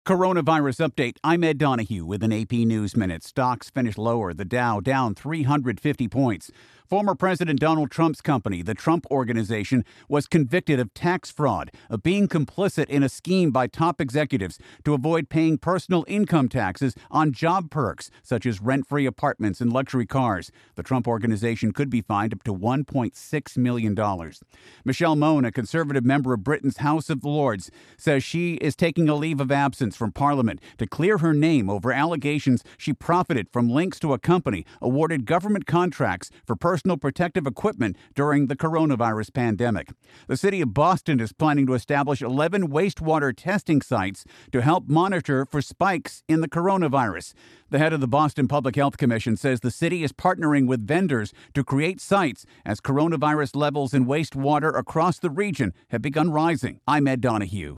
Coronavirus update. I'm Ed Donahue with an AP News Minute. Stocks finished lower. The Dow down 350 points. Former President Donald Trump's company, the Trump Organization, was convicted of tax fraud, of being complicit in a scheme by top executives to avoid paying personal income taxes on job perks, such as rent-free apartments and luxury cars. The Trump Organization could be fined up to $1.6 million. Michelle Mone, a conservative member of Britain's House of Lords, says she is taking a leave of absence from Parliament to clear her name over allegations she profited from links to a company awarded government contracts for personal protective equipment during the coronavirus pandemic. The city of Boston is planning to establish 11 wastewater testing sites to help monitor for spikes in the coronavirus. The head of the Boston Public Health Commission says the city is partnering with vendors to create sites as coronavirus levels in wastewater across the region have begun rising. I'm Ed Donahue.